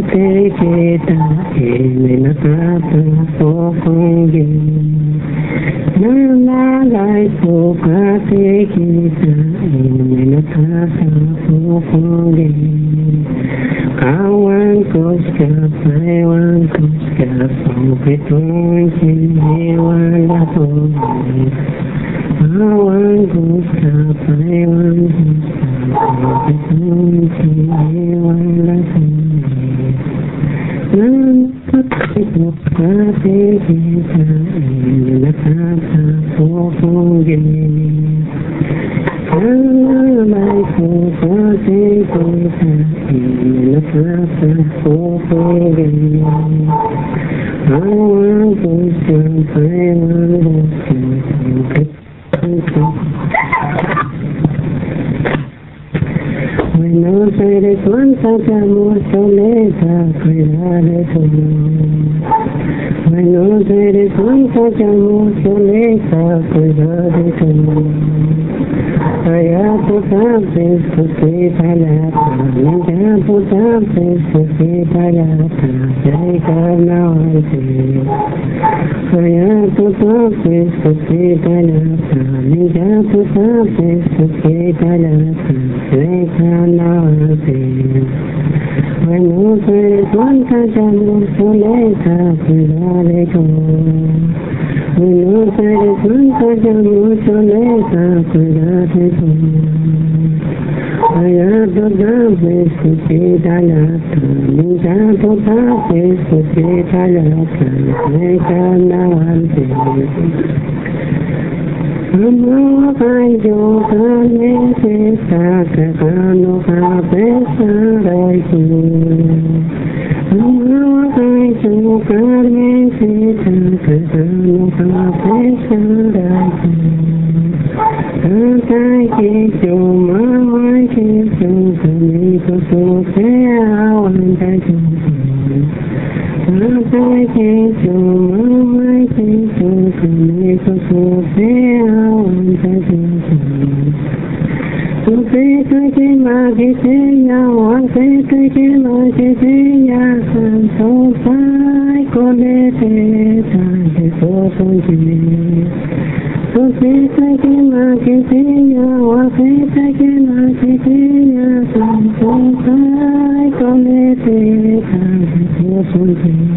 te kita ini nakata pokongge nalagay suka te kita ini nakata pokongge kawan koska paiwan koska pangpitong siniwala po kawan koska paiwan koska pangpitong siniwala po nakapagpapate kita nakata pokongge nalagay suka te kita nakata pokongge kawan koska paiwan koska no sé de cuántas amor soleta cuidaré tu no sé de cuántas amor soleta cuidaré tu allá por sabes que palata allá por sabes que palata hay carnaval allá por sabes que palata allá por sabes que palata hay carnaval no sé de cuántas amor soleta cuidaré tu no sé de cuántas amor soleta cuidaré tu allá por sabes que palata allá por sabes que palata hay carnaval amor ay yo realmente está cagando a pesar de ti amor ay yo realmente está cagando a pesar de ti tanta que yo mamá que yo conmigo tú te aguanta yo tanta que yo mamá que yo conmigo tú te aguanta yo tu pecho que más que sea o hace que más que sea santo pai con ese tan todo tu pecho que más que sea o hace que más que sea santo pai con ese tan todo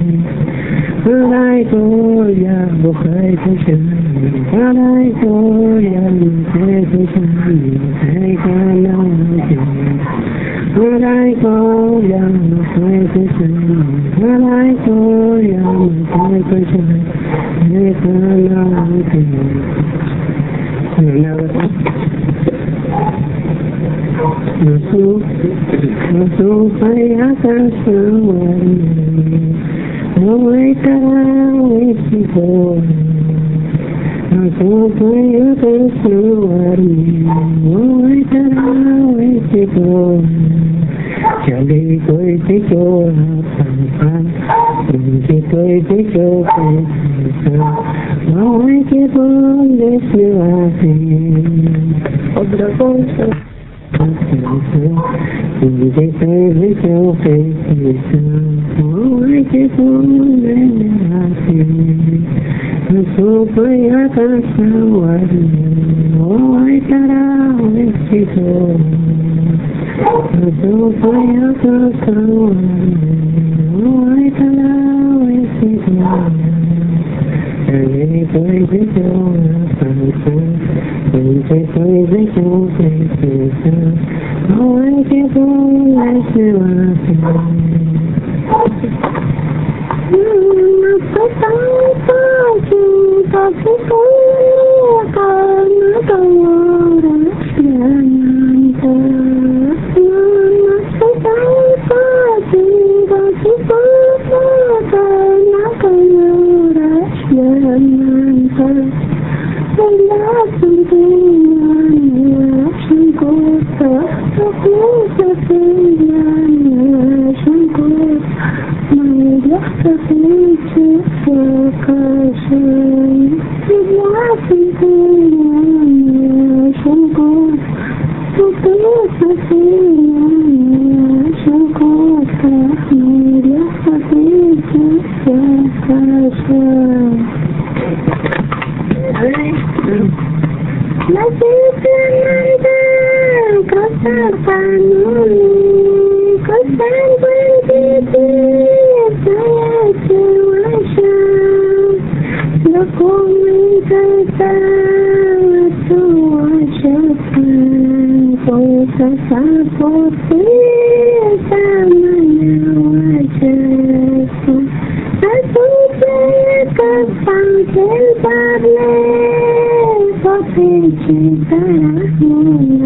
Alay goya buhay kushan Alay goya buhay kushan Buhay ka natin Alay goya buhay kushan Alay goya buhay kushan Buhay ka natin Nasupay atas naman Away tarawih sipo Nasupay atas naman Away tarawih sipo Jadi ko'y tiko Pangpang Hindi ko'y tiko Away kipong desniwasin Obra ko'y hindi ko'y tiko Away kipong desniwasin Nasupay atas naman Away tarawih sipo Nasupay atas naman Away tarawih sipo Jadi ko'y tiko Pangpang Hindi ko'y tiko Away kipong desniwasin Thank you. planului, că s-a învârtit băiatul așa, documentă tu așa fă, că s-a poftit amâneau aceasta. Atunci că fac el parle, poate ce